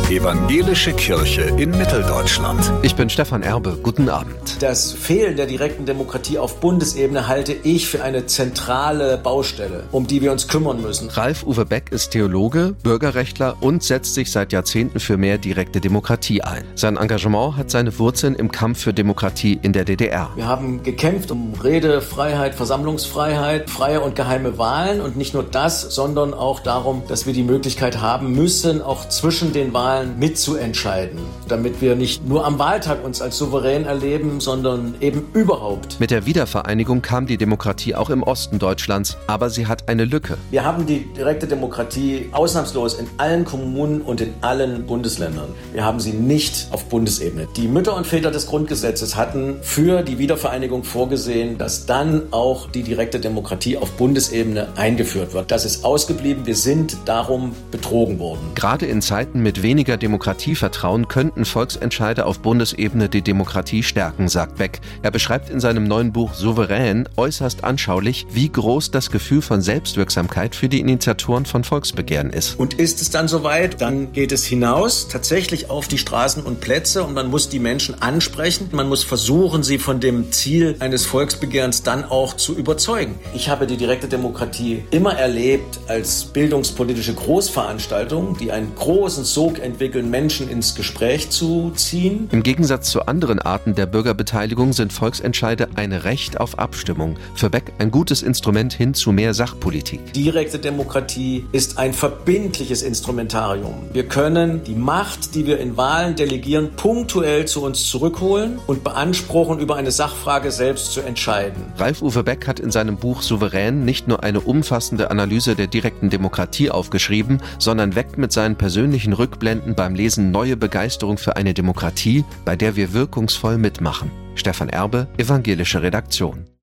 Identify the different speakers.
Speaker 1: Evangelische Kirche in Mitteldeutschland.
Speaker 2: Ich bin Stefan Erbe. Guten Abend.
Speaker 3: Das Fehlen der direkten Demokratie auf Bundesebene halte ich für eine zentrale Baustelle, um die wir uns kümmern müssen.
Speaker 2: Ralf-Uwe Beck ist Theologe, Bürgerrechtler und setzt sich seit Jahrzehnten für mehr direkte Demokratie ein. Sein Engagement hat seine Wurzeln im Kampf für Demokratie in der DDR.
Speaker 3: Wir haben gekämpft um Redefreiheit, Versammlungsfreiheit, freie und geheime Wahlen und nicht nur das, sondern auch darum, dass wir die Möglichkeit haben müssen, auch zwischen den Wahlen mitzuentscheiden, damit wir nicht nur am Wahltag uns als souverän erleben, sondern eben überhaupt.
Speaker 2: Mit der Wiedervereinigung kam die Demokratie auch im Osten Deutschlands, aber sie hat eine Lücke.
Speaker 3: Wir haben die direkte Demokratie ausnahmslos in allen Kommunen und in allen Bundesländern. Wir haben sie nicht auf Bundesebene. Die Mütter und Väter des Grundgesetzes hatten für die Wiedervereinigung vorgesehen, dass dann auch die direkte Demokratie auf Bundesebene eingeführt wird. Das ist ausgeblieben. Wir sind darum betrogen worden.
Speaker 2: Gerade in Zeiten mit weniger Demokratievertrauen könnten Volksentscheide auf Bundesebene die Demokratie stärken, sagt Beck. Er beschreibt in seinem neuen Buch Souverän äußerst anschaulich, wie groß das Gefühl von Selbstwirksamkeit für die Initiatoren von Volksbegehren ist.
Speaker 3: Und ist es dann soweit, dann geht es hinaus, tatsächlich auf die Straßen und Plätze und man muss die Menschen ansprechen. Man muss versuchen, sie von dem Ziel eines Volksbegehrens dann auch zu überzeugen. Ich habe die direkte Demokratie immer erlebt als bildungspolitische Großveranstaltung, die einen großen Sog entwickeln, Menschen ins Gespräch zu ziehen.
Speaker 2: Im Gegensatz zu anderen Arten der Bürgerbeteiligung sind Volksentscheide ein Recht auf Abstimmung. Für Beck ein gutes Instrument hin zu mehr Sachpolitik.
Speaker 3: Direkte Demokratie ist ein verbindliches Instrumentarium. Wir können die Macht, die wir in Wahlen delegieren, punktuell zu uns zurückholen und beanspruchen, über eine Sachfrage selbst zu entscheiden.
Speaker 2: Ralf-Uwe Beck hat in seinem Buch Souverän nicht nur eine umfassende Analyse der direkten Demokratie aufgeschrieben, sondern weckt mit seinen persönlichen Rückblenden beim Lesen neue Begeisterung für eine Demokratie, bei der wir wirkungsvoll mitmachen. Stefan Erbe, Evangelische Redaktion.